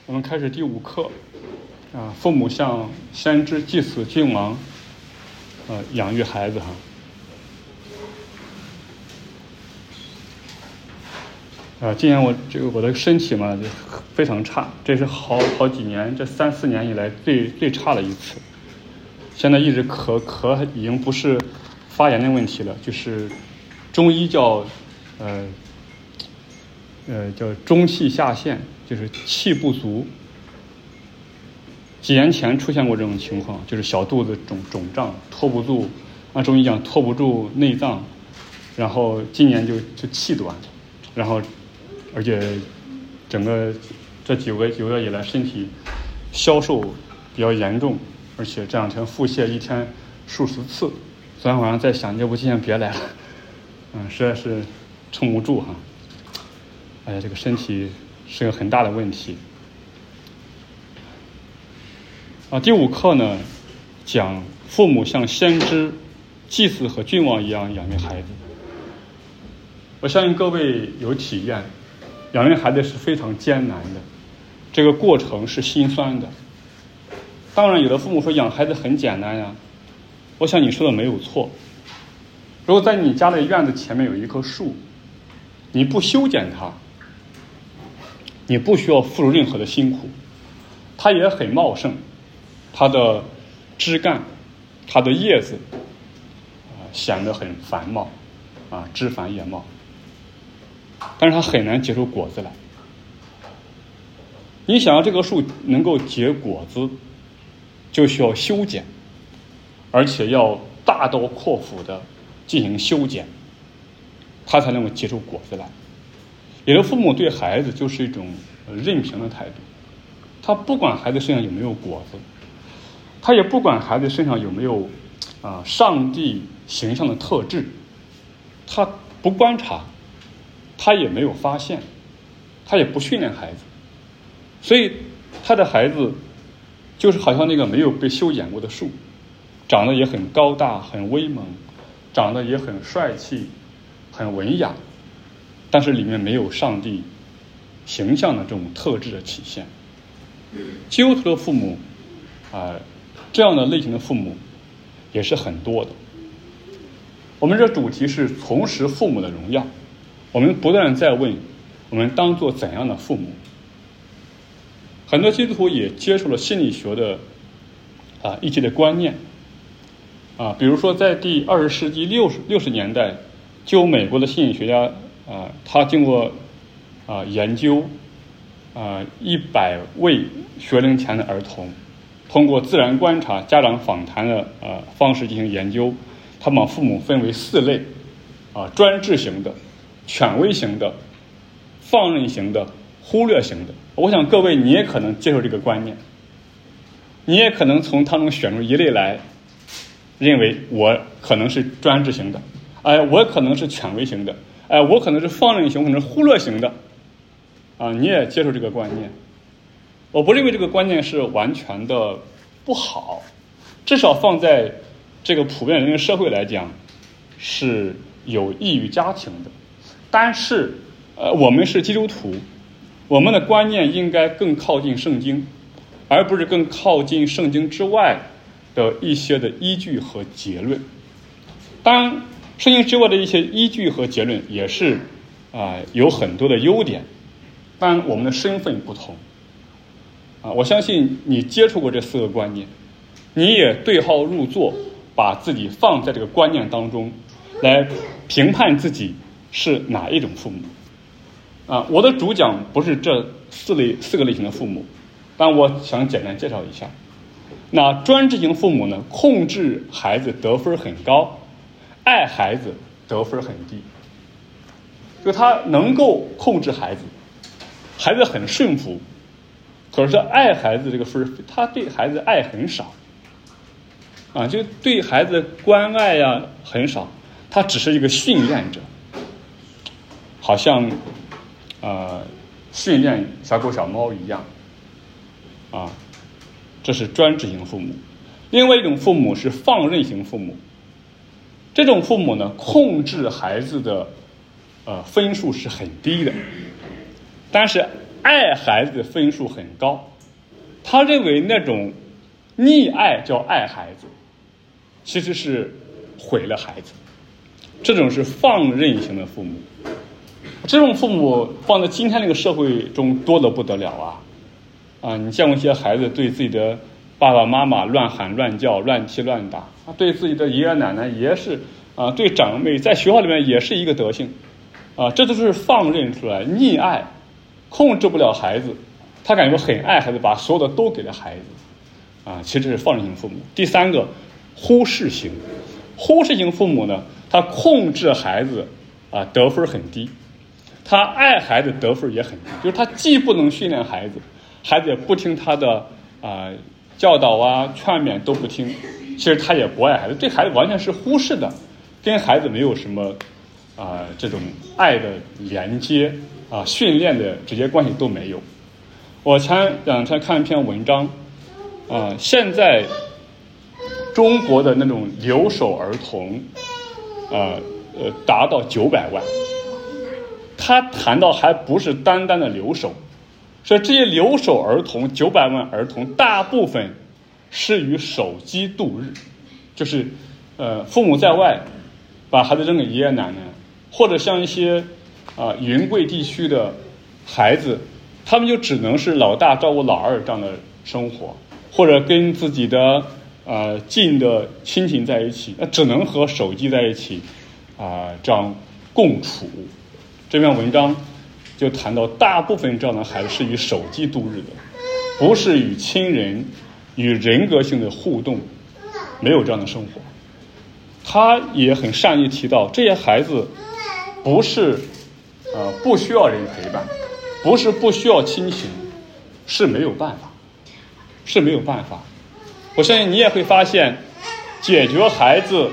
我们开始第5课，父母像先知、祭司、君王，养育孩子今年我的身体嘛就非常差，这是好几年，这3、4年以来最差的一次。现在一直咳已经不是发炎的问题了，就是中医叫中气下陷，就是气不足。几年前出现过这种情况，就是小肚子肿胀，拖不住，按中医讲拖不住内脏，然后今年就气短，然后而且整个这几个月以来身体消瘦比较严重，而且这2天腹泻1天数十次。昨天晚上在想，要不今天别来了，实在是撑不住哎呀，这个身体是个很大的问题。第5课呢，讲父母像先知、祭司和君王一样养育孩子。我相信各位有体验，养育孩子是非常艰难的，这个过程是心酸的。当然有的父母说养孩子很简单呀，我想你说的没有错。如果在你家的院子前面有一棵树，你不修剪它，你不需要付出任何的辛苦，它也很茂盛，它的枝干、它的叶子显得很繁茂枝繁叶茂，但是它很难结出果子来。你想要这棵树能够结果子，就需要修剪，而且要大刀阔斧的进行修剪，它才能够结出果子来。有的父母对孩子就是一种任凭的态度，他不管孩子身上有没有果子，他也不管孩子身上有没有上帝形象的特质，他不观察，他也没有发现，他也不训练孩子，所以他的孩子就是好像那个没有被修剪过的树，长得也很高大很威猛，长得也很帅气很文雅，但是里面没有上帝形象的这种特质的体现。基督徒的父母这样的类型的父母也是很多的。我们这主题是重拾父母的荣耀，我们不断在问，我们当做怎样的父母？很多基督徒也接触了心理学的一些的观念比如说在第20世纪60年代，就有美国的心理学家他经过研究100位学龄前的儿童，通过自然观察、家长访谈的方式进行研究，他把父母分为4类专制型的、权威型的、放任型的、忽略型的。我想各位你也可能接受这个观念，你也可能从当中选出一类来，认为我可能是专制型的，我可能是权威型的，我可能是放任型，可能是忽略型的你也接受这个观念。我不认为这个观念是完全的不好，至少放在这个普遍人类社会来讲是有益于家庭的。但是我们是基督徒，我们的观念应该更靠近圣经，而不是更靠近圣经之外的一些的依据和结论。当然圣经之外的一些依据和结论也是有很多的优点，但我们的身份不同我相信你接触过这4个观念，你也对号入座，把自己放在这个观念当中来评判自己是哪一种父母我的主讲不是这4个类型的父母，但我想简单介绍一下。那专制型父母呢，控制孩子得分很高，爱孩子得分很低，就他能够控制孩子，孩子很顺服，可是爱孩子这个分，他对孩子爱很少就对孩子的关爱很少，他只是一个训练者，好像训练小狗小猫一样这是专制型父母。另外一种父母是放任型父母，这种父母呢，控制孩子的分数是很低的，但是爱孩子的分数很高，他认为那种溺爱叫爱孩子，其实是毁了孩子。这种是放任型的父母，这种父母放在今天这个社会中多得不得了啊！你见过一些孩子对自己的爸爸妈妈乱喊乱叫、乱踢乱打，对自己的爷爷奶奶也是对长辈在学校里面也是一个德性这都是放任出来溺爱，控制不了孩子，他感觉很爱孩子，把所有的都给了孩子其实这是放任型父母。第三个，忽视型父母呢，他控制孩子得分很低，他爱孩子得分也很低，就是他既不能训练孩子，孩子也不听他的教导劝勉都不听，其实他也不爱孩子，对孩子完全是忽视的，跟孩子没有什么这种爱的连接训练的直接关系都没有。我前两天看一篇文章现在中国的那种留守儿童达到900万，他谈到还不是单单的留守，所以这些留守儿童900万儿童大部分是与手机度日，就是父母在外把孩子扔给爷爷奶奶，或者像一些云贵地区的孩子，他们就只能是老大照顾老二这样的生活，或者跟自己的近的亲戚在一起，只能和手机在一起这样共处。这篇文章就谈到大部分这样的孩子是与手机度日的，不是与亲人与人格性的互动，没有这样的生活。他也很善意提到，这些孩子不是不需要人陪伴，不是不需要亲情，是没有办法。我相信你也会发现，解决孩子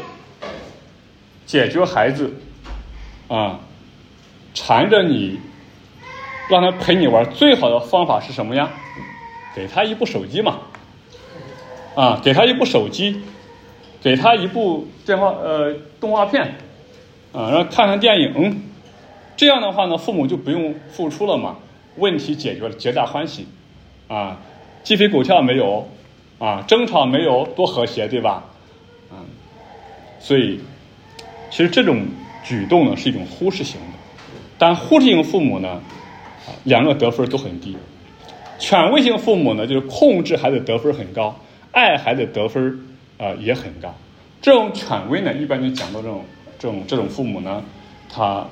缠着你让他陪你玩，最好的方法是什么呀？给他一部手机嘛给他一部手机，给他一部动画片让他看看电影，这样的话呢，父母就不用付出了嘛，问题解决了，皆大欢喜鸡飞狗跳没有争吵没有，多和谐，对吧所以其实这种举动呢是一种忽视型的，但忽视型父母呢两个得分都很低。权威型父母呢，就是控制孩子得分很高，爱孩子得分也很高。这种权威呢，一般就讲到这种父母呢，他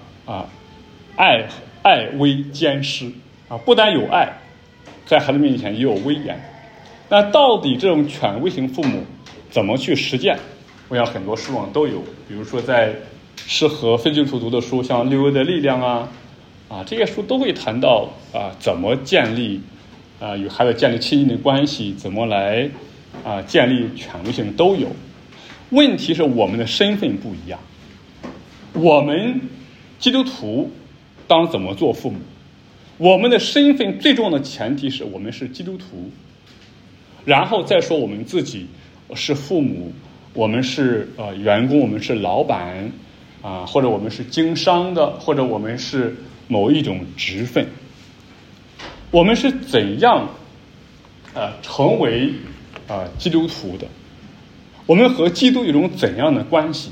爱威兼施不但有爱，在孩子面前也有威严。那到底这种权威型父母怎么去实践？我想很多书上都有，比如说在适合非基督徒读的书，像《六位的力量》这些书都会谈到怎么建立与孩子建立亲近的关系，怎么来建立权威性都有。问题是我们的身份不一样，我们基督徒当怎么做父母？我们的身份最重要的前提是我们是基督徒，然后再说我们自己是父母，我们是员工，我们是老板或者我们是经商的，或者我们是某一种职分，我们是怎样成为基督徒的？我们和基督有一种怎样的关系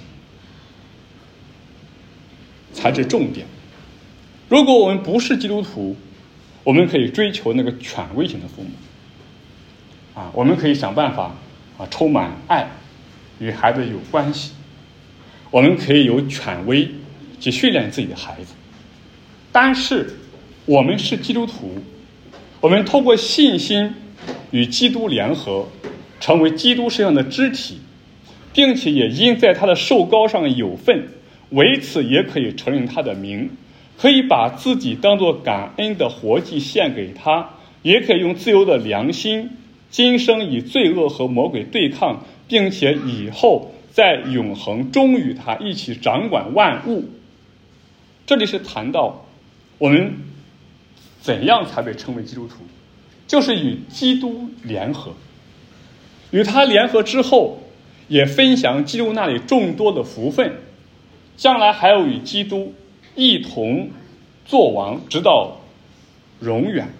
才是重点。如果我们不是基督徒，我们可以追求那个权威型的父母我们可以想办法充满爱，与孩子有关系，我们可以有权威去训练自己的孩子。但是我们是基督徒，我们透过信心与基督联合，成为基督身上的肢体，并且也因在他的受膏上有份，为此也可以承认他的名，可以把自己当作感恩的活祭献给他，也可以用自由的良心今生与罪恶和魔鬼对抗，并且以后在永恒中与他一起掌管万物。这里是谈到我们怎样才被称为基督徒，就是与基督联合，与他联合之后也分享基督那里众多的福分，将来还要与基督一同作王，直到永远。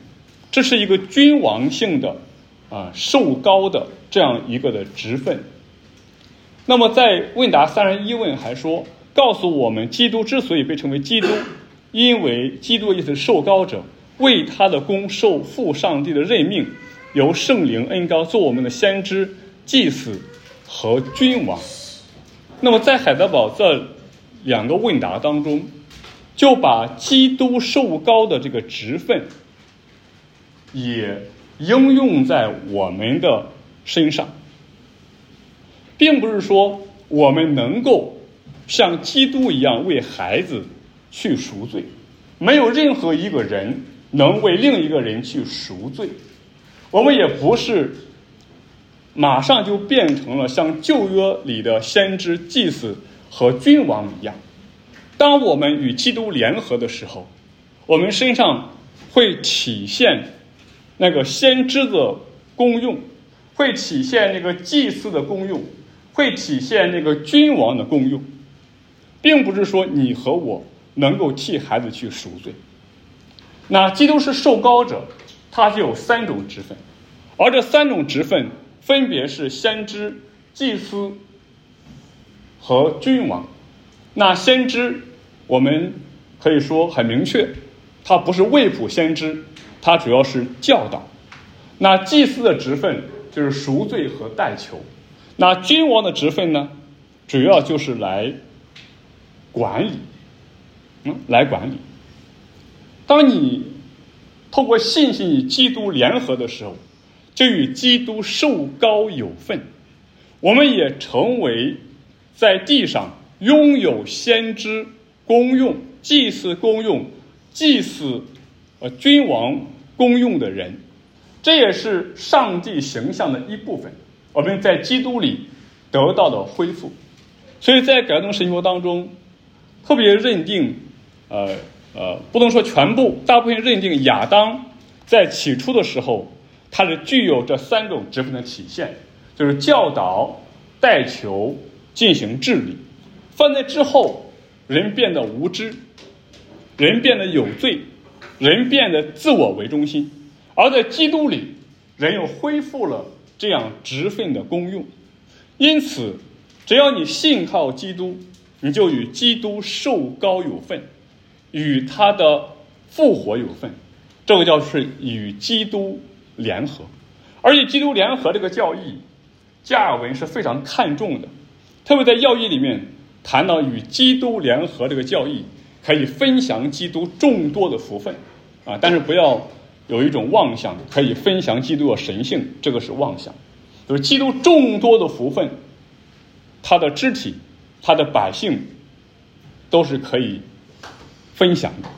这是一个君王性的受膏的这样一个的职分。那么在问答三人一问还说，告诉我们基督之所以被称为基督，因为基督意思受膏者，为他的功受父上帝的任命，由圣灵恩膏做我们的先知、祭司和君王。那么在海德堡这两个问答当中，就把基督受膏的这个职分也应用在我们的身上，并不是说我们能够像基督一样为孩子去赎罪，没有任何一个人能为另一个人去赎罪。我们也不是马上就变成了像旧约里的先知、祭司和君王一样。当我们与基督联合的时候，我们身上会体现那个先知的功用，会体现那个祭司的功用，会体现那个君王的功用，并不是说你和我能够替孩子去赎罪。那基督是受膏者，他就有三种职分，而这三种职分分别是先知、祭司和君王。那先知我们可以说很明确，他不是未卜先知，他主要是教导。那祭司的职分就是赎罪和代求。那君王的职分呢，主要就是来管理，来管理。当你透过信心与基督联合的时候，就与基督受膏有份，我们也成为在地上拥有先知功用、祭司功用、祭司君王功用的人。这也是上帝形象的一部分，我们在基督里得到的恢复。所以在改动神学当中，特别认定不能说全部，大部分认定亚当在起初的时候，他是具有这三种职分的体现，就是教导、代求、进行治理。犯罪之后，人变得无知，人变得有罪，人变得自我为中心。而在基督里，人又恢复了这样职分的功用。因此只要你信靠基督，你就与基督受膏有份，与他的复活有份。这个叫是与基督联合。而与基督联合这个教义，加尔文是非常看重的，特别在要义里面谈到与基督联合这个教义，可以分享基督众多的福分但是不要有一种妄想，可以分享基督的神性，这个是妄想。就是基督众多的福分，他的肢体、他的百姓都是可以分享的。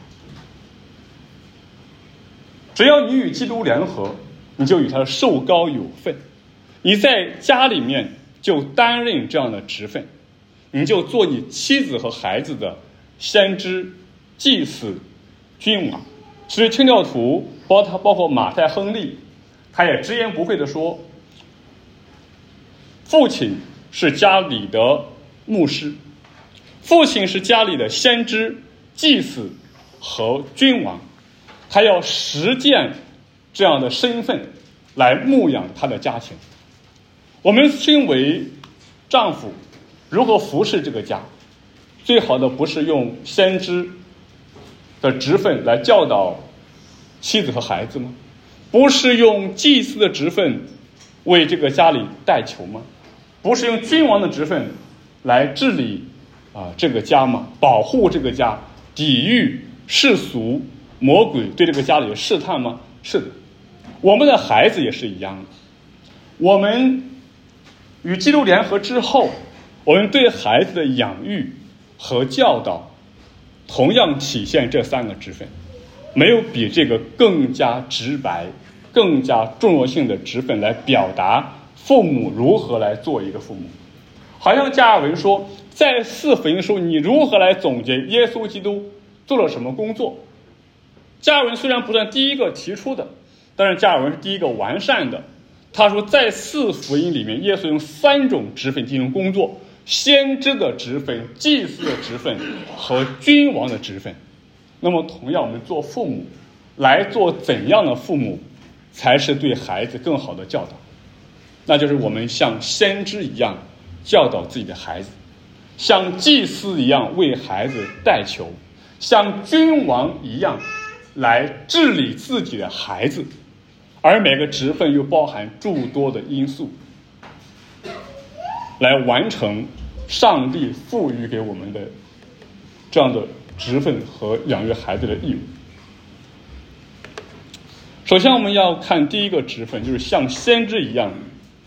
只要你与基督联合，你就与他受膏有份。你在家里面就担任这样的职分，你就做你妻子和孩子的先知、祭司、君王。所以清教徒包括马太、亨利，他也直言不讳地说，父亲是家里的牧师，父亲是家里的先知、祭司和君王，他要实践这样的身份来牧养他的家庭。我们身为丈夫，如何服侍这个家，最好的不是用先知的职分来教导妻子和孩子吗？不是用祭司的职分为这个家里代求吗？不是用君王的职分来治理这个家吗？保护这个家，抵御世俗魔鬼对这个家里的试探吗？是的。我们的孩子也是一样的。我们与基督联合之后，我们对孩子的养育和教导同样体现这三个职分，没有比这个更加直白、更加重要性的职分来表达父母如何来做一个父母。好像加尔文说，在四福音书你如何来总结耶稣基督做了什么工作？加尔文虽然不算第一个提出的，但是加尔文是第一个完善的。他说在四福音里面，耶稣用三种职分进行工作：先知的职分、祭司的职分和君王的职分。那么同样我们做父母， 来做怎样的父母才是对孩子更好的教导？那就是我们像先知一样教导自己的孩子，像祭司一样为孩子代求，像君王一样来治理自己的孩子，而每个职分又包含诸多的因素，来完成上帝赋予给我们的这样的职分和养育孩子的义务。首先我们要看第一个职分，就是像先知一样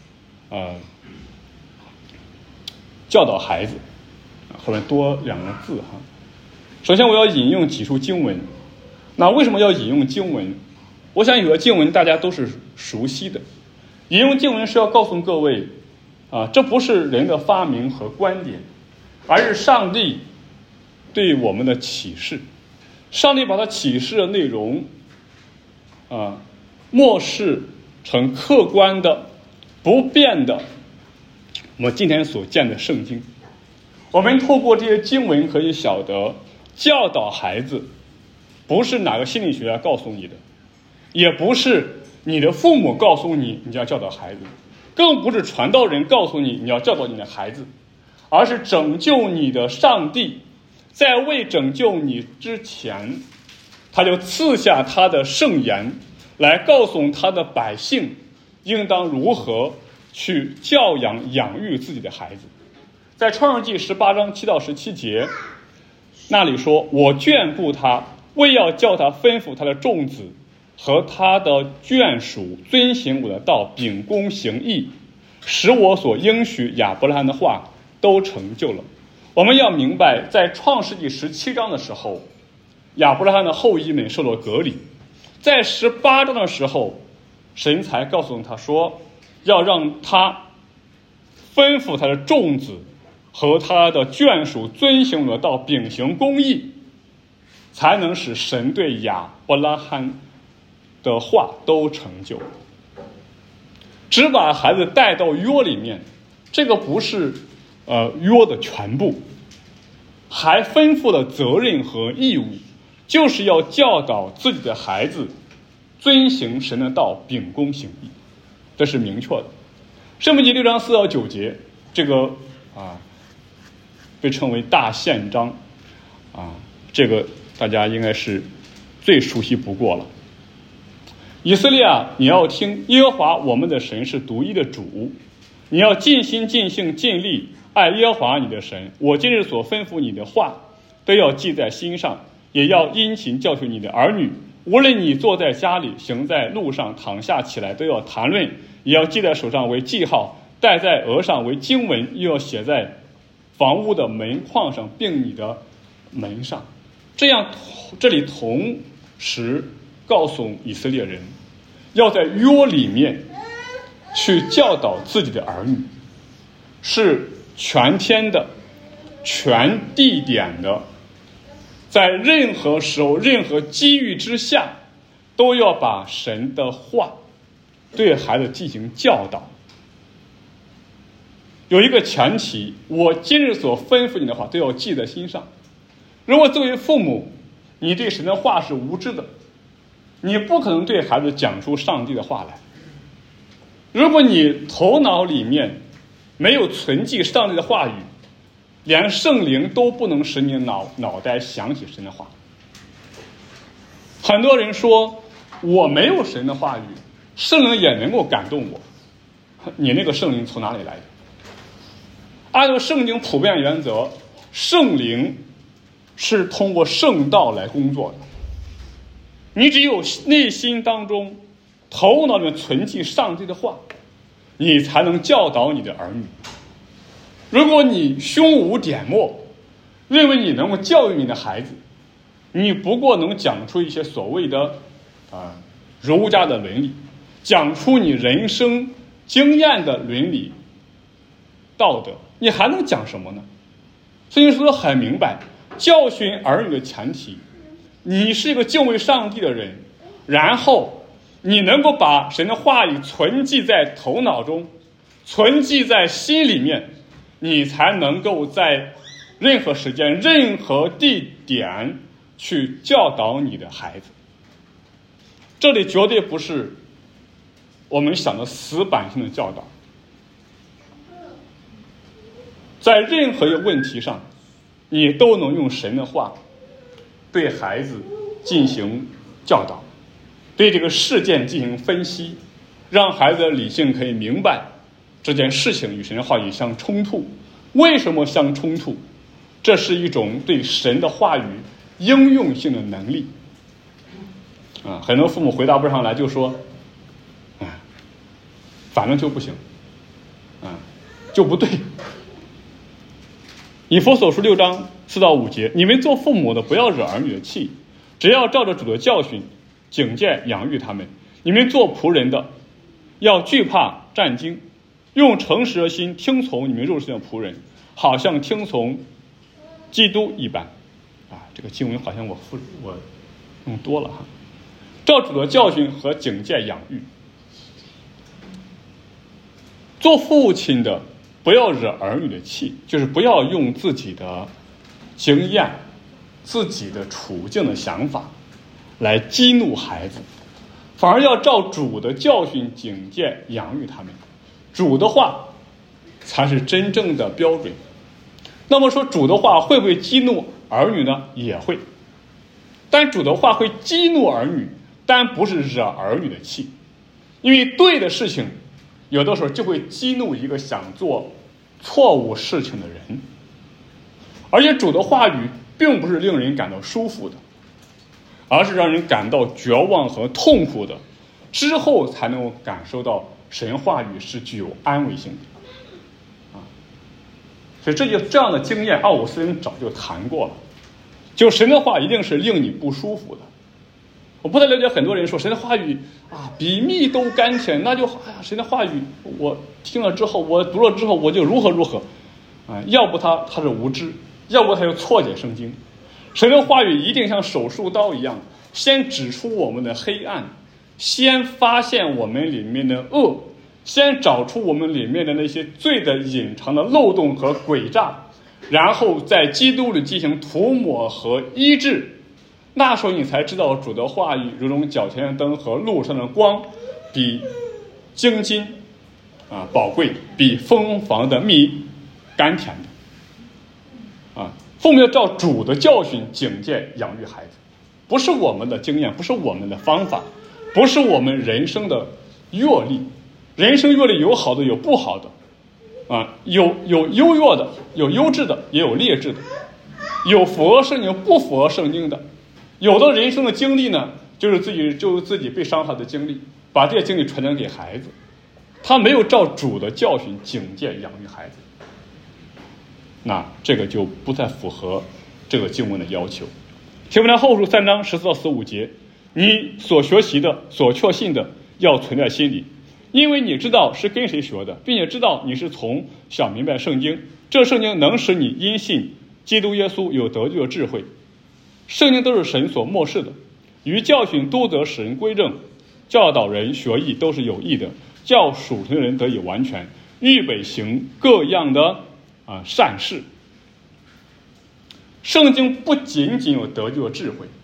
教导孩子，后面多两个字哈。首先我要引用几处经文。那为什么要引用经文？我想有的经文大家都是熟悉的。引用经文是要告诉各位这不是人的发明和观点，而是上帝对我们的启示。上帝把他启示的内容漠视成客观的不变的我们今天所见的圣经。我们透过这些经文可以晓得，教导孩子不是哪个心理学家告诉你的，也不是你的父母告诉你你要教导孩子，更不是传道人告诉你你要教导你的孩子，而是拯救你的上帝在未拯救你之前，他就赐下他的圣言来告诉他的百姓应当如何去教养养育自己的孩子。在创世纪18章7到17节那里说，我眷顾他，为要叫他吩咐他的众子和他的眷属遵行我的道，秉公行义，使我所应许亚伯拉罕的话都成就了。我们要明白，在创世纪17章的时候，亚伯拉罕的后裔们受了隔离，在18章的时候，神才告诉他说，要让他吩咐他的众子和他的眷属遵行我的道，秉行公义，才能使神对亚伯拉罕的话都成就。只把孩子带到约里面，这个不是约的全部，还吩咐了责任和义务，就是要教导自己的孩子遵行神的道，秉公行义，这是明确的。申命记6章4到9节，这个被称为大宪章这个大家应该是最熟悉不过了。以色列你要听，耶和华我们的神是独一的主，你要尽心尽性尽力爱耶和华你的神。我今日所吩咐你的话都要记在心上，也要殷勤教训你的儿女，无论你坐在家里，行在路上，躺下起来，都要谈论，也要记在手上为记号，戴在额上为经文，又要写在房屋的门框上，并你的门上。这样这里同时告诉以色列人，要在约里面去教导自己的儿女，是全天的全地点的，在任何时候任何机遇之下，都要把神的话对孩子进行教导。有一个前提，我今日所吩咐你的话都要记在心上。如果作为父母，你对神的话是无知的，你不可能对孩子讲出上帝的话来。如果你头脑里面没有存记上帝的话语，连圣灵都不能使你脑袋想起神的话。很多人说我没有神的话语，圣灵也能够感动我，你那个圣灵从哪里来的？按照圣经普遍原则，圣灵是通过圣道来工作的。你只有内心当中头脑里面存记上帝的话，你才能教导你的儿女。如果你胸无点墨，认为你能够教育你的孩子，你不过能讲出一些所谓的儒家的伦理，讲出你人生经验的伦理道德，你还能讲什么呢？所以说得很明白，教训儿女的前提，你是一个敬畏上帝的人，然后你能够把神的话语存记在头脑中，存记在心里面，你才能够在任何时间任何地点去教导你的孩子。 这里绝对不是我们想的死板性的教导。在任何一个问题上，你都能用神的话对孩子进行教导，对这个事件进行分析，让孩子的理性可以明白这件事情与神的话语相冲突，为什么相冲突？这是一种对神的话语应用性的能力。很多父母回答不上来就说，反正就不行，就不对。以弗所书6章4到5节，你们做父母的不要惹儿女的气，只要照着主的教训警戒养育他们。你们做仆人的要惧怕战惊，用诚实的心听从你们肉身的仆人，好像听从基督一般。这个经文好像我用多了哈。照主的教训和警戒养育，做父亲的不要惹儿女的气，就是不要用自己的经验、自己的处境的想法来激怒孩子，反而要照主的教训警戒养育他们。主的话才是真正的标准。那么说主的话会不会激怒儿女呢？也会。但主的话会激怒儿女，但不是惹儿女的气。因为对的事情有的时候就会激怒一个想做错误事情的人，而且主的话语并不是令人感到舒服的，而是让人感到绝望和痛苦的，之后才能够感受到神话语是具有安慰性的。所以这样的经验，奥古斯丁早就谈过了。就神的话一定是令你不舒服的。我不太了解很多人说神的话语比蜜都甘甜，那就神的话语我听了之后，我读了之后我就如何如何要不他是无知，要不他就错解圣经。神的话语一定像手术刀一样，先指出我们的黑暗，先发现我们里面的恶，先找出我们里面的那些罪的隐藏的漏洞和诡诈，然后在基督里进行涂抹和医治。那时候你才知道主的话语如同脚前的灯和路上的光，比精金宝贵，比蜂房的蜜甘甜的。父母要照主的教训警戒养育孩子，不是我们的经验，不是我们的方法，不是我们人生的阅历。人生阅历有好的有不好的有优越的，有优质的，也有劣质的，有符合圣经有不符合圣经的。有的人生的经历呢，就是自己被伤害的经历，把这些经历传承给孩子，他没有照主的教训警戒养育孩子，那这个就不再符合这个经文的要求。提摩太后书3章14到15节，你所学习的所确信的要存在心里，因为你知道是跟谁学的，并且知道你是从小明白圣经，这圣经能使你因信基督耶稣有得救的智慧。圣经都是神所默示的，于教训督责使人归正，教导人学义都是有益的，叫属神的人得以完全，预备行各样的善事。圣经不仅仅有得救的智慧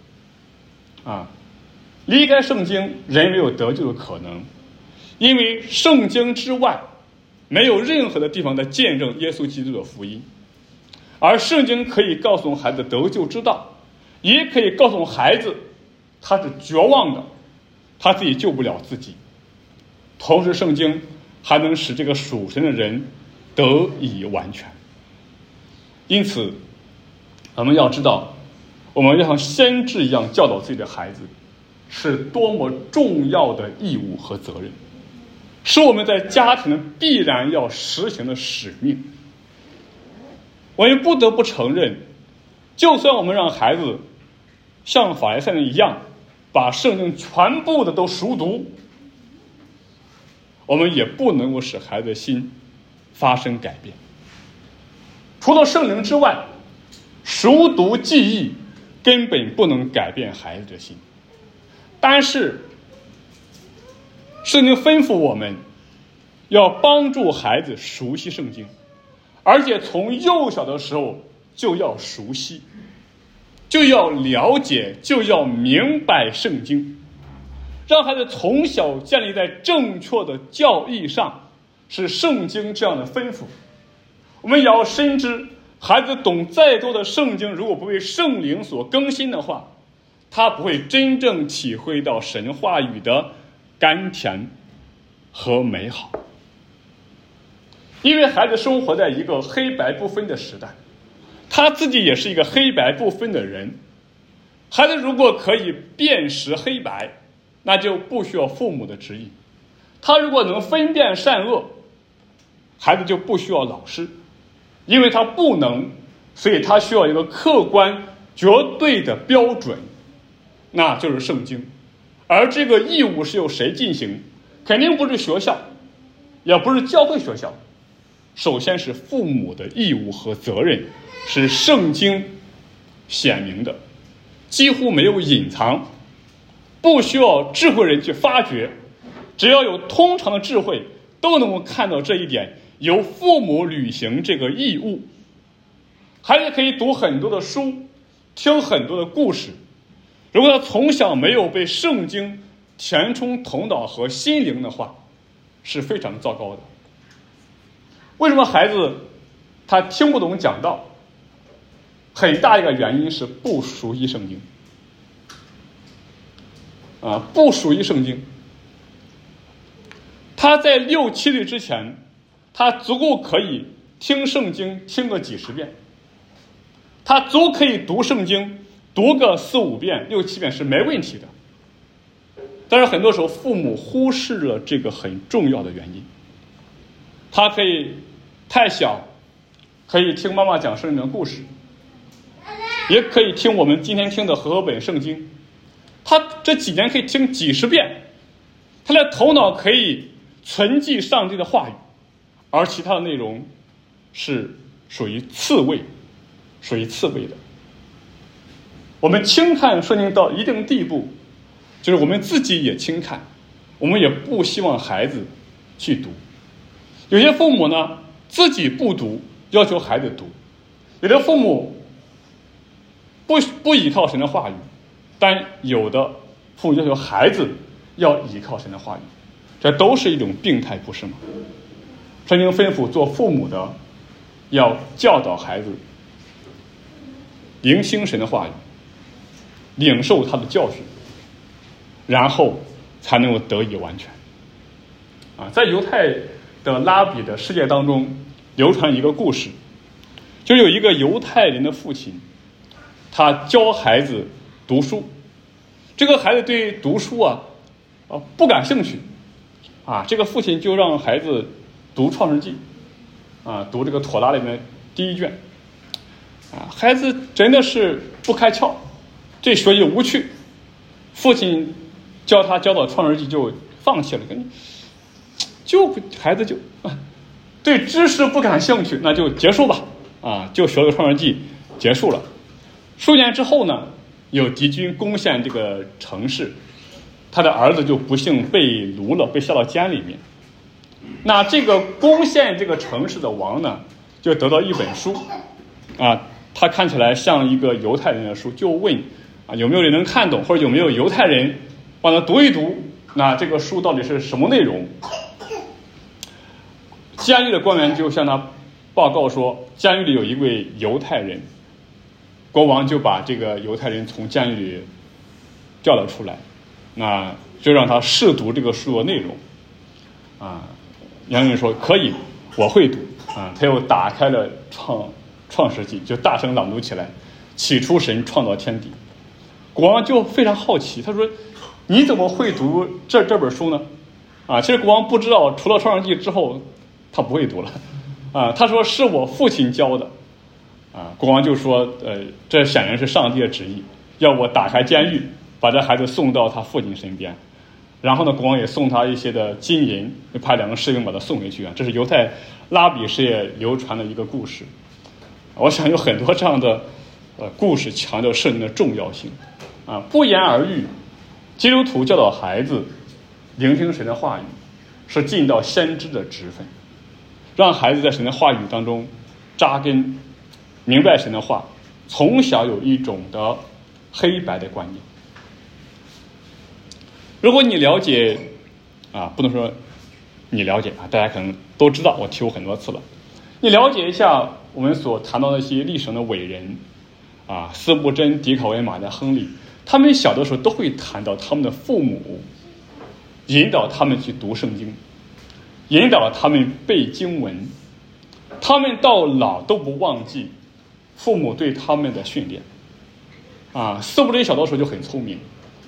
离开圣经人没有得救的可能，因为圣经之外没有任何的地方在见证耶稣基督的福音。而圣经可以告诉孩子得救之道，也可以告诉孩子他是绝望的，他自己救不了自己。同时圣经还能使这个属神的人得以完全。因此我们要知道，我们要像先知一样教导自己的孩子是多么重要的义务和责任，是我们在家庭必然要实行的使命。我们不得不承认，就算我们让孩子像法利赛人一样把圣经全部的都熟读，我们也不能够使孩子的心发生改变。除了圣灵之外，熟读记忆根本不能改变孩子的心。但是圣经吩咐我们要帮助孩子熟悉圣经，而且从幼小的时候就要熟悉，就要了解，就要明白圣经， 让孩子从小建立在正确的教义上，是圣经这样的吩咐。我们也要深知，孩子懂再多的圣经，如果不被圣灵所更新的话，他不会真正体会到神话语的甘甜和美好。因为孩子生活在一个黑白不分的时代，他自己也是一个黑白不分的人。孩子如果可以辨识黑白，那就不需要父母的指引。他如果能分辨善恶，孩子就不需要老师，因为他不能，所以他需要一个客观绝对的标准，那就是圣经。而这个义务是由谁进行？肯定不是学校，也不是教会学校，首先是父母的义务和责任，是圣经显明的，几乎没有隐藏，不需要智慧人去发掘，只要有通常的智慧都能够看到这一点，由父母履行这个义务。孩子可以读很多的书，听很多的故事，如果他从小没有被圣经填充头脑和心灵的话，是非常糟糕的。为什么孩子他听不懂讲道？很大一个原因是不熟悉圣经不熟悉圣经。他在6、7岁之前，他足够可以听圣经听个几十遍，他足可以读圣经读个4、5遍、6、7遍是没问题的。但是很多时候父母忽视了这个很重要的原因。他可以太小，可以听妈妈讲圣经的故事，也可以听我们今天听的和合本圣经，他这几年可以听几十遍，他的头脑可以存记上帝的话语，而其他的内容是属于次位的。我们轻看圣经到一定地步，就是我们自己也轻看，我们也不希望孩子去读。有些父母呢自己不读，要求孩子读；有的父母不依靠神的话语，但有的父母要求孩子要依靠神的话语，这都是一种病态，不是吗？圣经吩咐做父母的要教导孩子聆听神的话语，领受他的教训，然后才能够得以完全。在犹太的拉比的世界当中流传一个故事，就有一个犹太人的父亲，他教孩子读书，这个孩子对读书不感兴趣这个父亲就让孩子读创世纪读这个妥拉里面第1卷孩子真的是不开窍，这学习无趣，父亲教到创世纪就放弃了，孩子就对知识不感兴趣，那就结束吧就学了创世纪结束了。数年之后呢，有敌军攻陷这个城市，他的儿子就不幸被掳了，被下到监里面。那这个攻陷这个城市的王呢，就得到一本书他看起来像一个犹太人的书，就问有没有人能看懂，或者有没有犹太人帮他读一读，那这个书到底是什么内容。监狱的官员就向他报告说，监狱里有一位犹太人。国王就把这个犹太人从监狱里叫了出来，那就让他试读这个书的内容杨人说可以，我会读他又打开了创世纪，就大声朗读起来，起初神创造天地。国王就非常好奇，他说你怎么会读这本书呢其实国王不知道，除了创世纪之后他不会读了他说是我父亲教的国王就说这显然是上帝的旨意，要我打开监狱，把这孩子送到他父亲身边。然后呢，国王也送他一些的金银，就派2个士兵把他送回去这是犹太拉比世界流传的一个故事。我想有很多这样的故事强调圣经的重要性不言而喻，基督徒教导孩子聆听神的话语，是尽到先知的职分，让孩子在神的话语当中扎根，明白神的话，从小有一种的黑白的观念。 如果你了解不能说你了解大家可能都知道，我提过很多次了。你了解一下我们所谈到的一些历史上的伟人斯布真、狄考维、马代、亨利，他们小的时候都会谈到他们的父母引导他们去读圣经，引导他们背经文，他们到老都不忘记父母对他们的训练斯布真小的时候就很聪明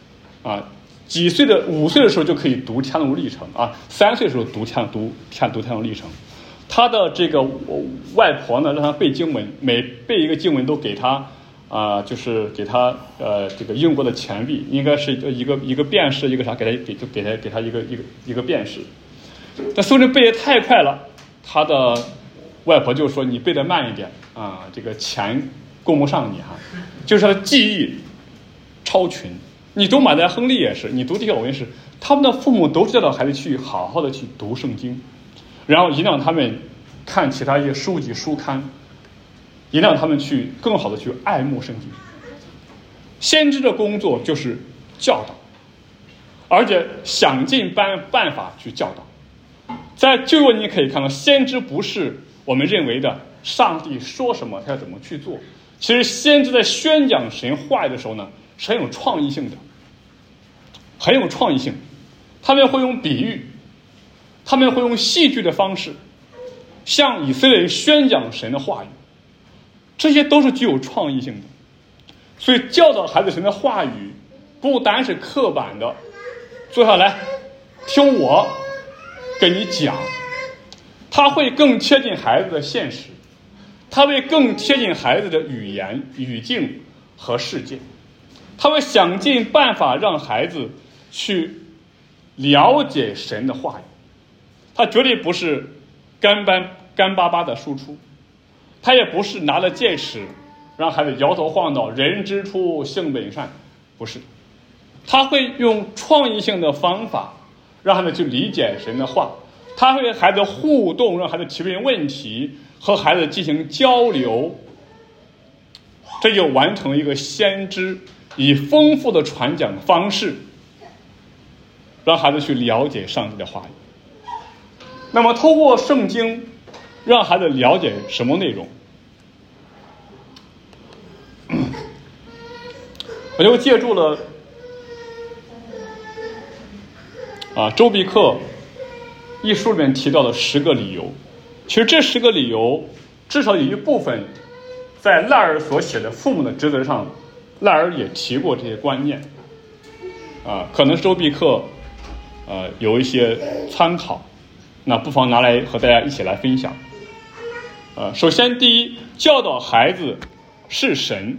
5岁的时候就可以读天路历程3岁的时候读天路历程。他的这个外婆呢，让他背经文，每背一个经文都给他就是给他这个英国的钱币，应该是一个便士，一个啥，给他一个便士。但苏轼背得太快了，他的外婆就说：“你背得慢一点这个钱供不上你就是他的记忆超群。你读马代、亨利也是，你读狄考维也是，他们的父母都教导孩子去好好的去读圣经，然后引导他们看其他一些书籍书刊，引导他们去更好的去爱慕圣经。先知的工作就是教导，而且想尽办法去教导。在旧约你可以看到，先知不是我们认为的上帝说什么他要怎么去做。其实先知在宣讲神话语的时候呢，是很有创意性的，很有创意性。他们会用比喻，他们会用戏剧的方式向以色列人宣讲神的话语，这些都是具有创意性的。所以教导孩子神的话语不单是刻板的坐下来听我跟你讲，他会更贴近孩子的现实，他会更贴近孩子的语言语境和世界，他会想尽办法让孩子去了解神的话语。他绝对不是干巴巴的输出，他也不是拿着戒尺让孩子摇头晃脑，人之初性本善，不是。他会用创意性的方法让孩子去理解神的话，他会和孩子互动，让孩子提问问题，和孩子进行交流，这就完成一个先知以丰富的传讲方式让孩子去了解上帝的话语。那么透过圣经让孩子了解什么内容？我就借助了周必克一书里面提到的10个理由。其实这10个理由至少有一部分在赖尔所写的《父母的职责》上，赖尔也提过这些观念可能周必克有一些参考，那不妨拿来和大家一起来分享。首先第一，教导孩子是神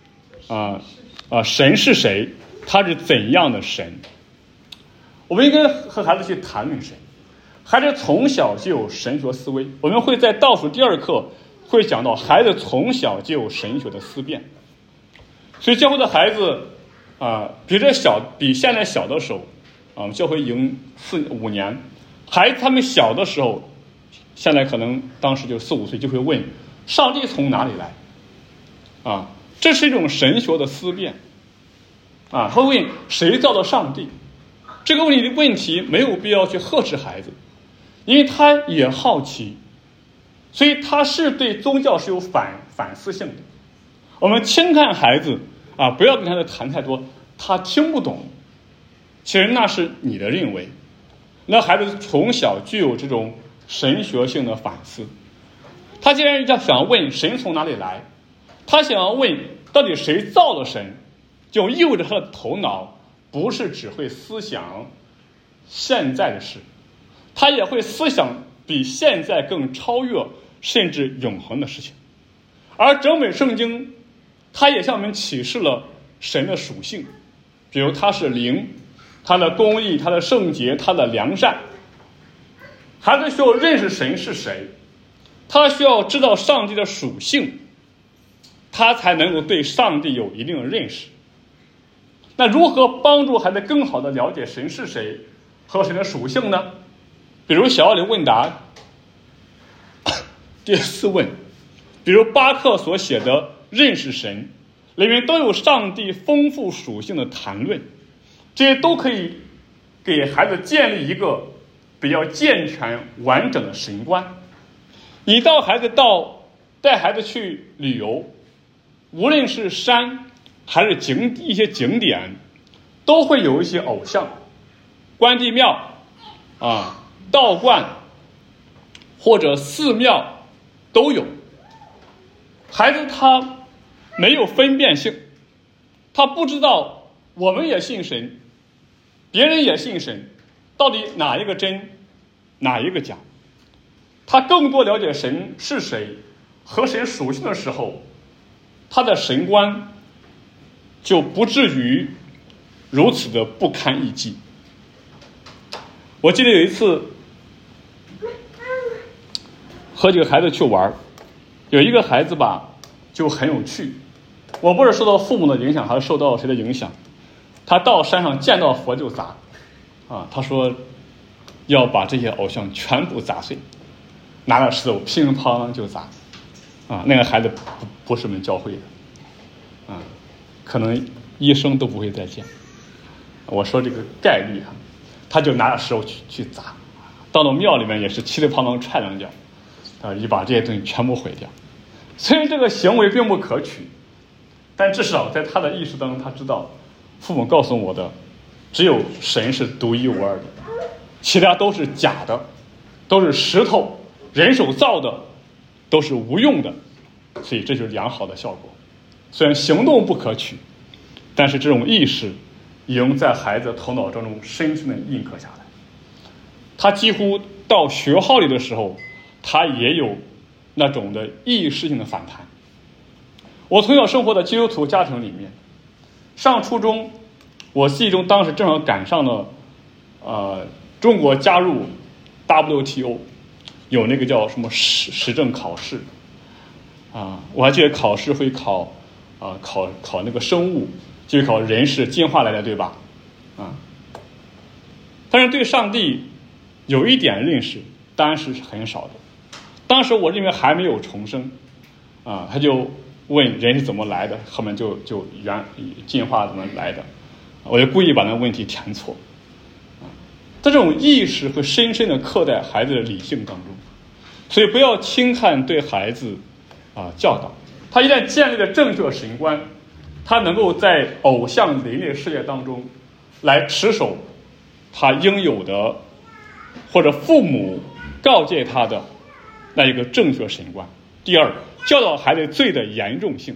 神是谁，他是怎样的神。我们应该和孩子去谈论神，孩子从小就有神学思维。我们会在倒数第2课会讲到孩子从小就有神学的思辨。所以教会的孩子比现在小的时候我们教会已经4-5年，孩子他们小的时候，现在可能当时就4-5岁，就会问上帝从哪里来这是一种神学的思辨他会问谁造的上帝。这个问题没有必要去呵斥孩子，因为他也好奇，所以他是对宗教是有反思性的。我们轻看孩子不要跟他谈太多，他听不懂，其实那是你的认为。那孩子从小具有这种神学性的反思，他既然想问神从哪里来，他想要问到底谁造了神，就意味着他的头脑不是只会思想现在的事，他也会思想比现在更超越甚至永恒的事情。而整本圣经他也向我们启示了神的属性，比如他是灵，他的公义，他的圣洁，他的良善。孩子需要认识神是谁，他需要知道上帝的属性，他才能够对上帝有一定的认识。那如何帮助孩子更好的了解神是谁和神的属性呢？比如小奥林问答第4问，比如巴克所写的认识神，里面都有上帝丰富属性的谈论，这些都可以给孩子建立一个比较健全完整的神观。你带孩子去旅游，无论是山还是一些景点，都会有一些偶像，关帝庙道观或者寺庙都有。孩子他没有分辨性，他不知道我们也信神，别人也信神，到底哪一个真，哪一个假。他更多了解神是谁和神属性的时候，他的神观就不至于如此的不堪一击。我记得有一次和几个孩子去玩，有一个孩子吧就很有趣，我不是受到父母的影响还是受到谁的影响，他到山上见到佛就砸他说要把这些偶像全部砸碎，拿着石头乒乓就砸那个孩子不是我们教会的可能一生都不会再见。我说这个概率他就拿着石头去砸，到了庙里面也是噼里啪啦踹两脚一把这些东西全部毁掉。虽然这个行为并不可取，但至少在他的意识当中，他知道父母告诉我的只有神是独一无二的，其他都是假的，都是石头人手造的，都是无用的。所以这就是良好的效果。虽然行动不可取，但是这种意识已经在孩子头脑当中深深的印刻下来。他几乎到学校里的时候，他也有那种的意识性的反弹。我从小生活的基督徒家庭里面，上初中，我记忆中当时正好赶上了中国加入 WTO， 有那个叫什么时政考试我还记得考试会考那个生物，就是考人是进化来的，对吧但是对上帝有一点认识当然是很少的。当时我认为还没有重生他就问人是怎么来的，后面就进化怎么来的，我就故意把那个问题填错这种意识会深深的刻在孩子的理性当中。所以不要轻看对孩子教导，他一旦建立了正确神观，他能够在偶像灵类世界当中来持守他应有的，或者父母告诫他的那一个正确神观。第二，教导孩子罪的严重性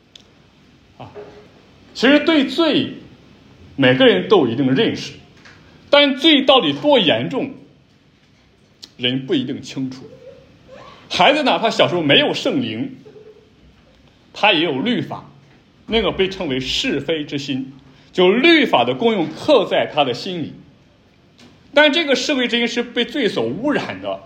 其实对罪每个人都有一定的认识，但罪到底多严重人不一定清楚。孩子哪怕小时候没有圣灵，他也有律法，那个被称为是非之心，就律法的功用刻在他的心里。但这个是非之心是被罪所污染的，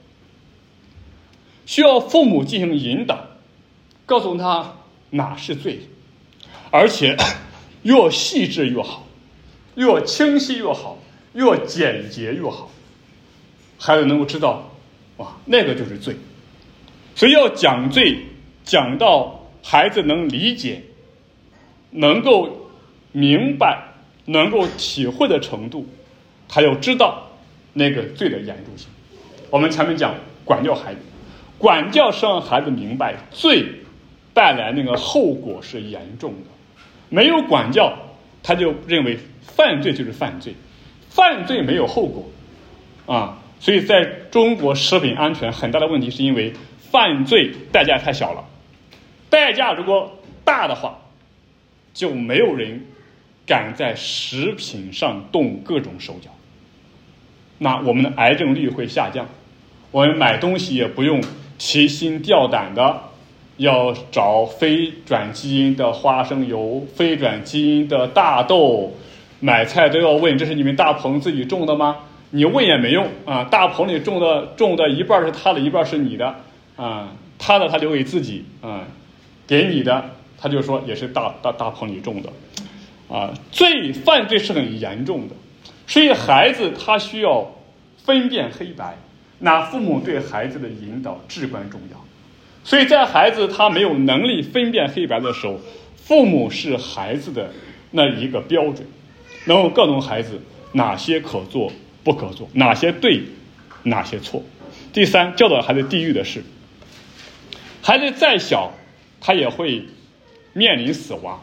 需要父母进行引导，告诉他哪是罪，而且越细致越好，越清晰越好，越简洁越好，孩子能够知道那个就是罪。所以要讲罪讲到孩子能理解，能够明白，能够体会的程度，他要知道那个罪的严重性。我们前面讲管教孩子，管教是让孩子明白罪带来那个后果是严重的，没有管教他就认为犯罪就是犯罪，犯罪没有后果所以在中国食品安全很大的问题是因为犯罪代价太小了，代价如果大的话，就没有人敢在食品上动各种手脚，那我们的癌症率会下降，我们买东西也不用提心吊胆的要找非转基因的花生油，非转基因的大豆，买菜都要问这是你们大棚自己种的吗？你问也没用大棚里种的一半是他的，一半是你的他的他留给自己给你的他就说也是大棚里种的犯罪是很严重的。所以孩子他需要分辨黑白，那父母对孩子的引导至关重要。所以在孩子他没有能力分辨黑白的时候，父母是孩子的那一个标准，能够告诉孩子哪些可做不可做，哪些对哪些错。第三，教导孩子地狱的事。孩子再小，他也会面临死亡。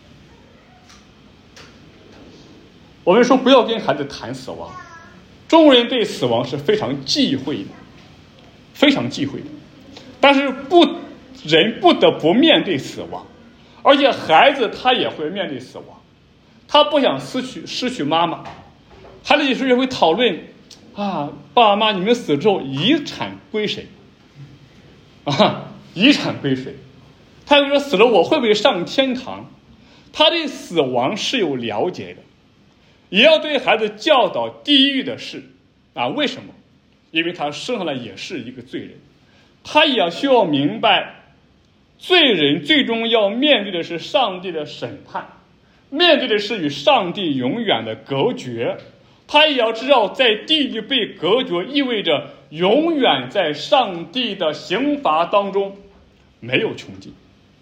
我们说不要跟孩子谈死亡，中国人对死亡是非常忌讳的，非常忌讳的。但是人不得不面对死亡，而且孩子他也会面对死亡。他不想失去妈妈，孩子有时候也会讨论爸爸妈妈你们死之后遗产归谁遗产归谁？他又说死了我会不会上天堂？他对死亡是有了解的，也要对孩子教导地狱的事为什么？因为他生下来也是一个罪人，他也需要明白罪人最终要面对的是上帝的审判，面对的是与上帝永远的隔绝。他也要知道在地狱被隔绝意味着永远在上帝的刑罚当中没有穷尽。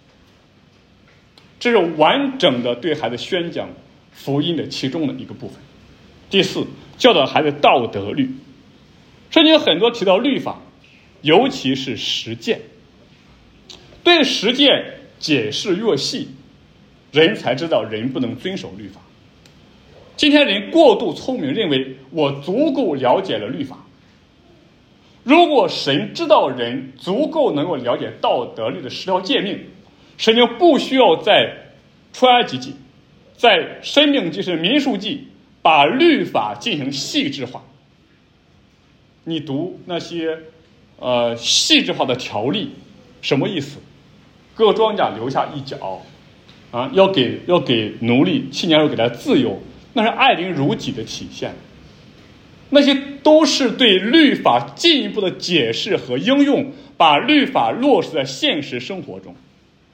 这是完整的对孩子宣讲福音的其中的一个部分。第四，教导孩子道德律。圣经很多提到律法，尤其是实践。对实践解释越细，人才知道人不能遵守律法。今天人过度聪明，认为我足够了解了律法。如果神知道人足够能够了解道德律的10条诫命，神就不需要在出埃及记、在申命记、是民数记把律法进行细致化。你读那些细致化的条例，什么意思？各庄稼留下一角要给奴隶7年后给他自由，那是爱邻如己的体现。那些都是对律法进一步的解释和应用，把律法落实在现实生活中。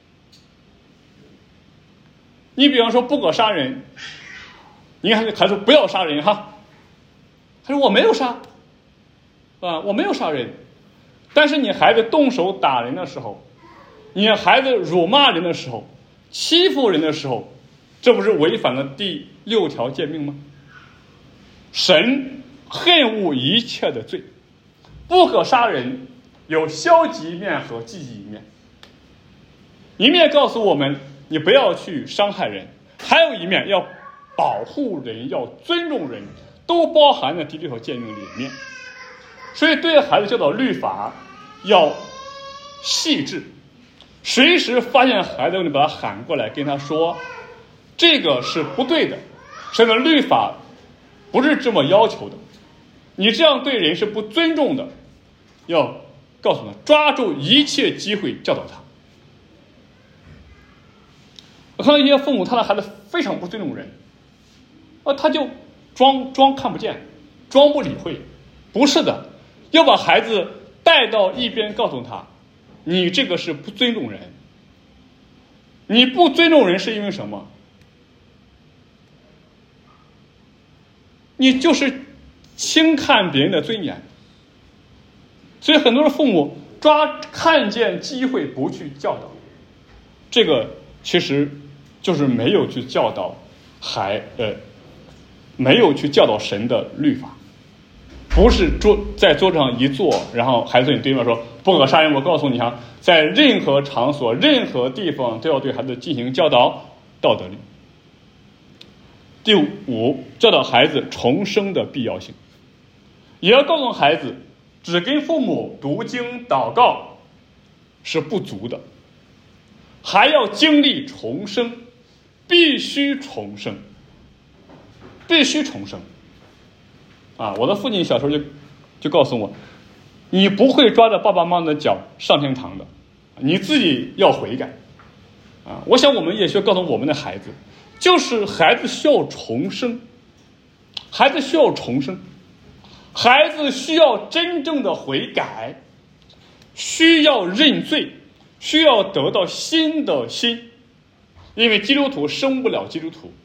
你比方说不可杀人，你还说不要杀人他说我没有杀我没有杀人。但是你孩子动手打人的时候，你孩子辱骂人的时候，欺负人的时候，这不是违反了第6条诫命吗？神恨恶一切的罪，不可杀人有消极一面和积极一面。一面告诉我们你不要去伤害人，还有一面要保护人，要尊重人，都包含在第6条诫命里面。所以对孩子教导律法要细致，随时发现孩子，你把他喊过来跟他说这个是不对的，神的律法不是这么要求的，你这样对人是不尊重的，要告诉他，抓住一切机会教导他。我看到一些父母，他的孩子非常不尊重人他就装看不见，装不理会。不是的，要把孩子带到一边，告诉他，你这个是不尊重人。你不尊重人是因为什么？你就是轻看别人的尊严。所以很多的父母看见机会不去教导，这个其实就是没有去教导没有去教导神的律法。不是在桌子上一坐，然后孩子你对面说不可杀人。我告诉你在任何场所任何地方都要对孩子进行教导道德律。第5，教导孩子重生的必要性。也要告诉孩子，只跟父母读经祷告是不足的，还要经历重生，必须重生，必须重生我的父亲小时候就告诉我，你不会抓着爸爸妈妈的脚上天堂的，你自己要悔改我想我们也需要告诉我们的孩子，就是孩子需要重生，孩子需要重生，孩子需要真正的悔改，需要认罪，需要得到新的心。因为基督徒生不了基督徒，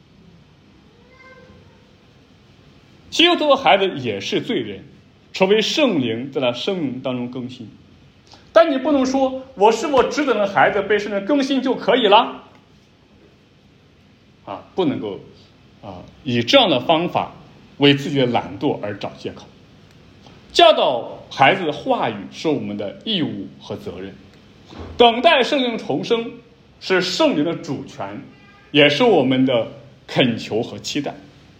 基督徒的孩子也是罪人，除非圣灵在他生命当中更新。但你不能说我是否只等着孩子被圣灵更新就可以了不能够以这样的方法为自己的懒惰而找借口。教导孩子的话语是我们的义务和责任，等待圣灵重生是圣灵的主权，也是我们的恳求和期待。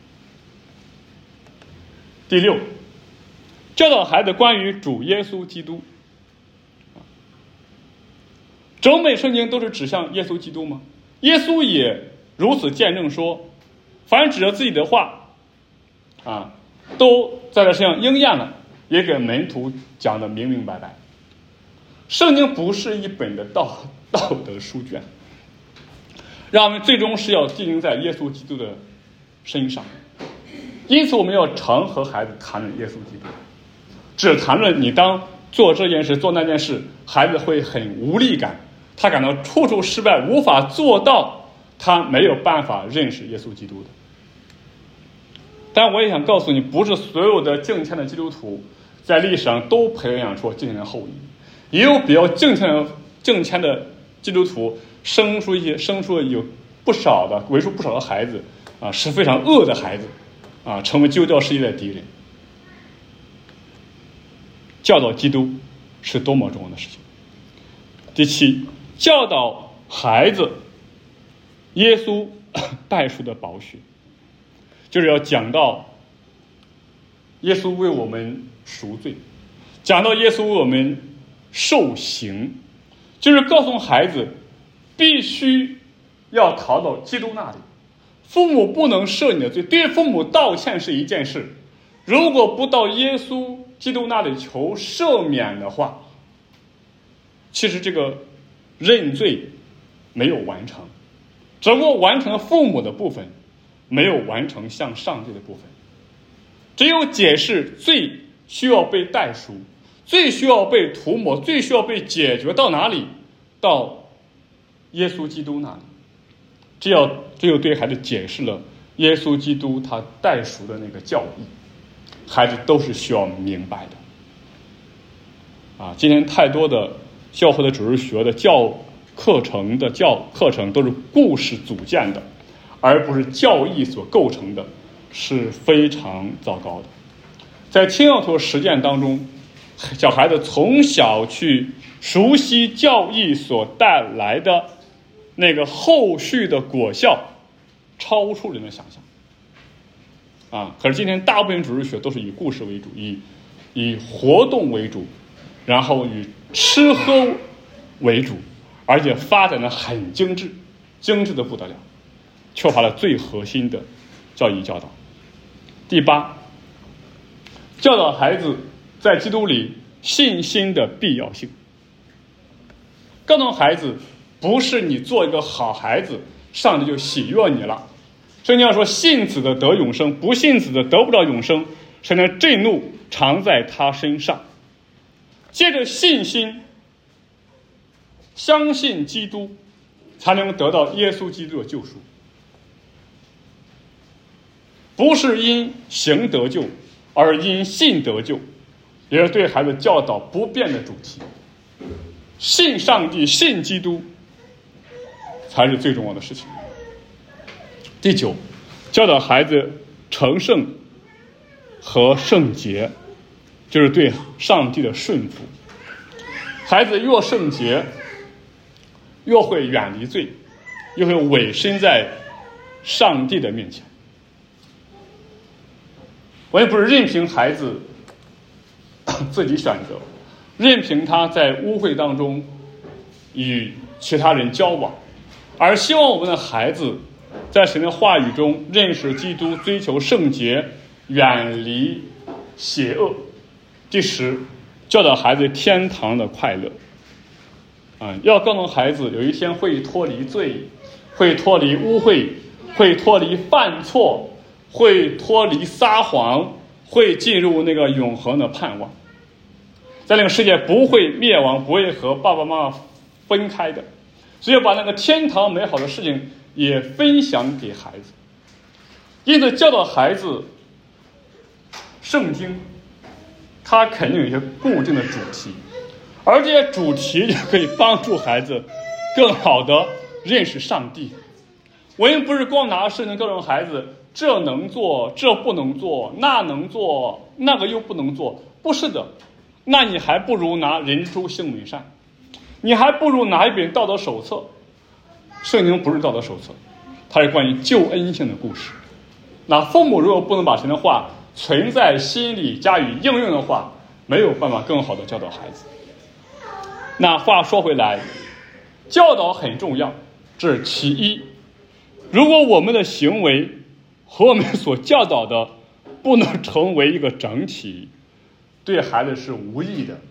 第六，教导孩子关于主耶稣基督。整本圣经都是指向耶稣基督吗？耶稣也如此见证说，凡指着自己的话都在这身上应验了，也给门徒讲得明明白白。圣经不是一本的道德书卷，让我们最终是要进行在耶稣基督的身上。因此我们要常和孩子谈论耶稣基督，只谈论你当做这件事做那件事，孩子会很无力感，他感到处处失败，无法做到，他没有办法认识耶稣基督的。但我也想告诉你，不是所有的敬虔的基督徒在历史上都培养出敬虔的后裔，也有比较敬虔的基督徒生出有不少的为数不少的孩子是非常恶的孩子成为基督教世界的敌人。教导基督是多么重要的事情。第七，教导孩子耶稣代赎的宝血，就是要讲到耶稣为我们赎罪，讲到耶稣为我们受刑，就是告诉孩子必须要逃到基督那里。父母不能赦你的罪，对父母道歉是一件事，如果不到耶稣基督那里求赦免的话，其实这个认罪没有完成，只不过完成了父母的部分，没有完成向上帝的部分。只有解释罪需要被代赎，罪需要被涂抹，罪需要被解决到哪里？到耶稣基督那里。这就对孩子解释了耶稣基督他代赎的那个教义，孩子都是需要明白的。今天太多的教会的主日学的课程都是故事组建的，而不是教义所构成的，是非常糟糕的。在清教徒实践当中，小孩子从小去熟悉教义所带来的那个后续的果效，超出人的想象。可是今天大部分主日学都是以故事为主，以活动为主，然后以吃喝为主，而且发展的很精致的不得了，缺乏了最核心的教义教导。第八，教导孩子在基督里信心的必要性。告诉孩子，不是你做一个好孩子，上帝就喜悦你了。圣经上说，信子的得永生，不信子的得不到永生，神的震怒常在他身上。借着信心相信基督，才能得到耶稣基督的救赎。不是因行得救，而因信得救，也是对孩子教导不变的主题。信上帝，信基督才是最重要的事情。第九，教导孩子成圣和圣洁，就是对上帝的顺服。孩子越圣洁，越会远离罪，越会委身在上帝的面前。我也不是任凭孩子自己选择，任凭他在污秽当中与其他人交往，而希望我们的孩子在神的话语中认识基督，追求圣洁，远离邪恶。第十，教导孩子天堂的快乐。要告诉孩子，有一天会脱离罪，会脱离污秽，会脱离犯错，会脱离撒谎，会进入那个永恒的盼望。在那个世界不会灭亡，不会和爸爸妈妈分开的，所以把那个天堂美好的事情也分享给孩子。因此教导孩子圣经，它肯定有一些固定的主题，而这些主题也可以帮助孩子更好的认识上帝。我们不是光拿圣经告诉孩子这能做，这不能做，那能做，那个又不能做。不是的，那你还不如拿人之初性本善，你还不如拿一本道德手册。圣经不是道德手册，它是关于救恩性的故事。那父母如果不能把神的话存在心里加以应用的话，没有办法更好的教导孩子。那话说回来，教导很重要，这是其一。如果我们的行为和我们所教导的不能成为一个整体，对孩子是无益的，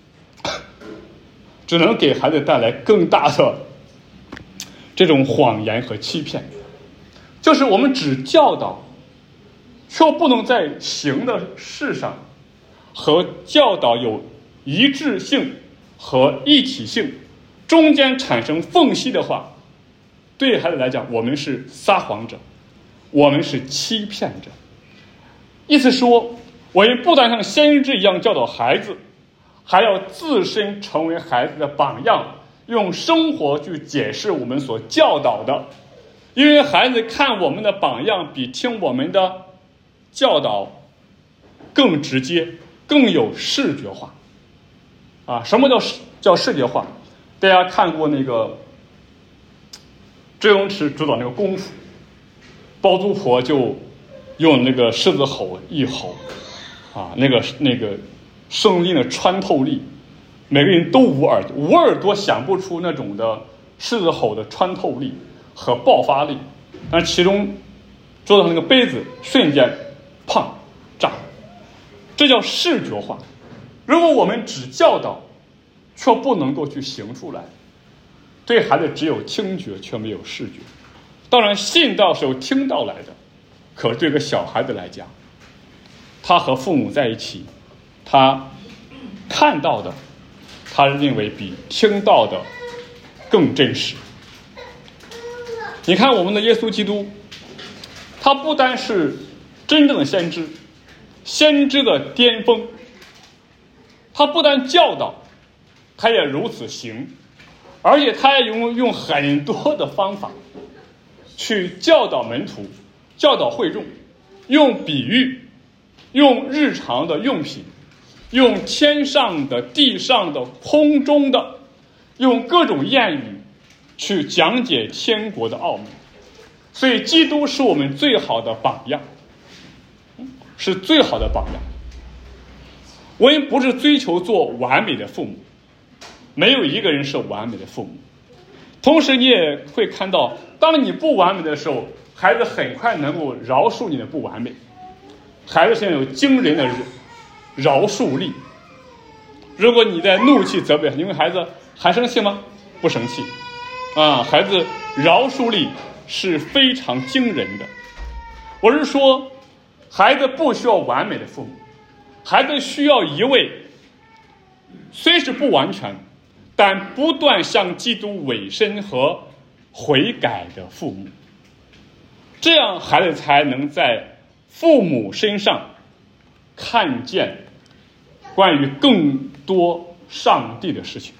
只能给孩子带来更大的这种谎言和欺骗。就是我们只教导，却不能在行的事上和教导有一致性和一体性，中间产生缝隙的话，对孩子来讲，我们是撒谎者，我们是欺骗者。意思说，我们不但像先知一样教导孩子，还要自身成为孩子的榜样，用生活去解释我们所教导的。因为孩子看我们的榜样比听我们的教导更直接，更有视觉化。什么叫视觉化？大家看过那个周星驰主导那个功夫，包租婆就用那个狮子吼一吼，那个声音的穿透力，每个人都无耳朵想不出那种的狮子吼的穿透力和爆发力，但其中桌子上那个杯子瞬间砰炸，这叫视觉化。如果我们只教导却不能够去行出来，对孩子只有听觉却没有视觉。当然信道是由听到来的，可对个小孩子来讲，他和父母在一起，他看到的他认为比听到的更真实。你看我们的耶稣基督，他不单是真正的先知，先知的巅峰，他不但教导，他也如此行，而且他也用很多的方法去教导门徒，教导会众，用比喻，用日常的用品，用天上的地上的空中的，用各种谚语去讲解天国的奥秘。所以基督是我们最好的榜样，是最好的榜样。我们不是追求做完美的父母，没有一个人是完美的父母。同时你也会看到，当你不完美的时候，孩子很快能够饶恕你的不完美。孩子现在有惊人的饶恕力。如果你在怒气责备，因为孩子还生气吗？不生气孩子饶恕力是非常惊人的。我是说，孩子不需要完美的父母，孩子需要一位虽是不完全但不断向基督委身和悔改的父母，这样孩子才能在父母身上看见关于更多上帝的事情。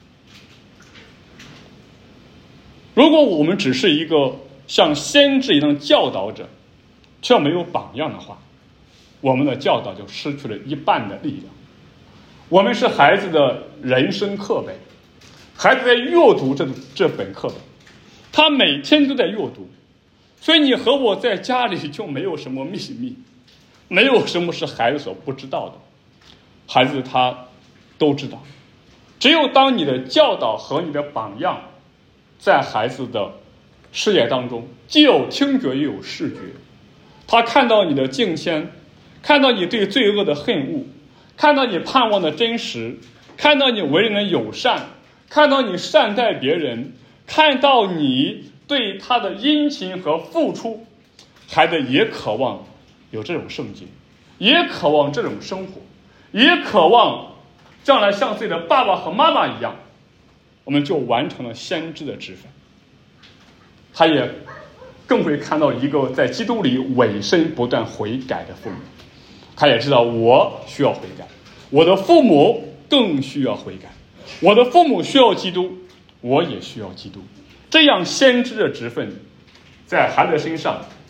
如果我们只是一个像先知一样教导者，却没有榜样的话，我们的教导就失去了一半的力量。我们是孩子的人生课本，孩子在阅读这本课本，他每天都在阅读，所以你和我在家里就没有什么秘密，没有什么是孩子所不知道的，孩子他都知道。只有当你的教导和你的榜样在孩子的视野当中，既有听觉又有视觉，他看到你的敬虔，看到你对罪恶的恨恶，看到你盼望的真实，看到你为人的友善，看到你善待别人，看到你对他的殷勤和付出，孩子也渴望有这种圣洁，也渴望这种生活，也渴望将来像自己的爸爸和妈妈一样，我们就完成了先知的职分。他也更会看到一个在基督里委身不断悔改的父母，他也知道我需要悔改，我的父母更需要悔改，我的父母需要基督，我也需要基督。这样先知的职分在孩子身上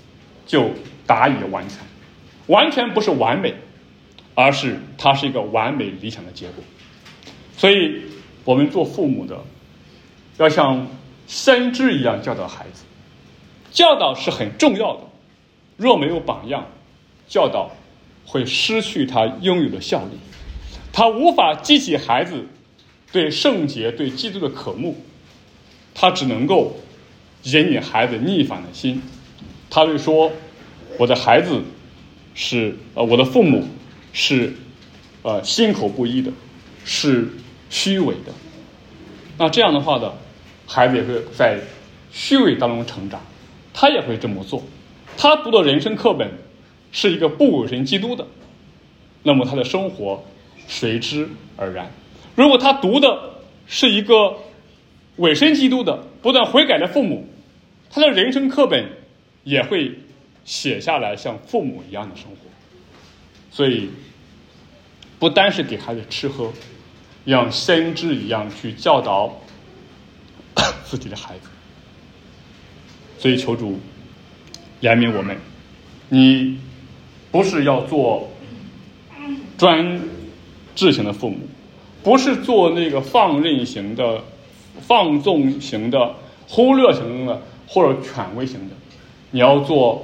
就达以完成，完全不是完美，而是它是一个完美理想的结果。所以我们做父母的要像先知一样教导孩子，教导是很重要的，若没有榜样，教导会失去它应有的效力，它无法激起孩子对圣洁对基督的渴慕，它只能够引领孩子逆反的心。他会说我的孩子是我的父母是心口不一的，是虚伪的。那这样的话呢，孩子也会在虚伪当中成长，他也会这么做。他读的人生课本是一个不委身基督的，那么他的生活随之而然。如果他读的是一个委身基督的不断悔改的父母，他的人生课本也会写下来像父母一样的生活。所以不单是给孩子吃喝，像先知一样去教导自己的孩子。所以求主怜悯我们，你不是要做专制型的父母，不是做那个放任型的、放纵型的、忽略型的或者权威型的，你要做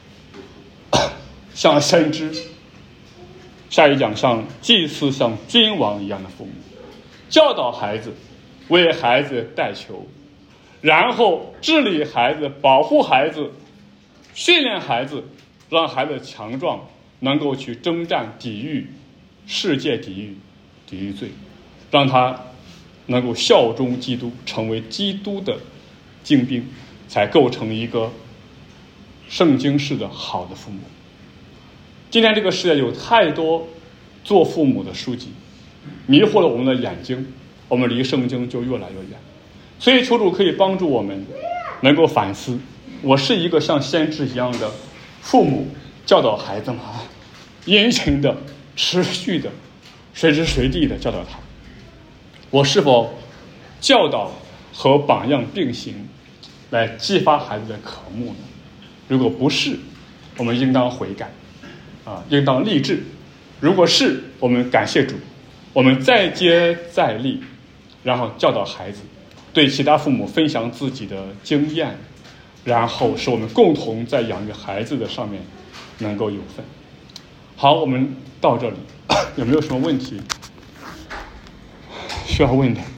像先知，下一讲像祭司、像君王一样的父母，教导孩子，为孩子代求，然后治理孩子，保护孩子，训练孩子，让孩子强壮，能够去征战抵御世界抵御罪，让他能够效忠基督，成为基督的精兵，才构成一个圣经式的好的父母。今天这个世界有太多做父母的书籍，迷惑了我们的眼睛，我们离圣经就越来越远。所以求主可以帮助我们能够反思，我是一个像先知一样的父母，教导孩子吗？殷勤的、持续的、随时随地的教导他。我是否教导和榜样并行，来激发孩子的渴慕呢？如果不是，我们应当悔改，应当立志。如果是，我们感谢主，我们再接再厉，然后教导孩子，对其他父母分享自己的经验，然后使我们共同在养育孩子的上面能够有份。好，我们到这里，有没有什么问题需要问的？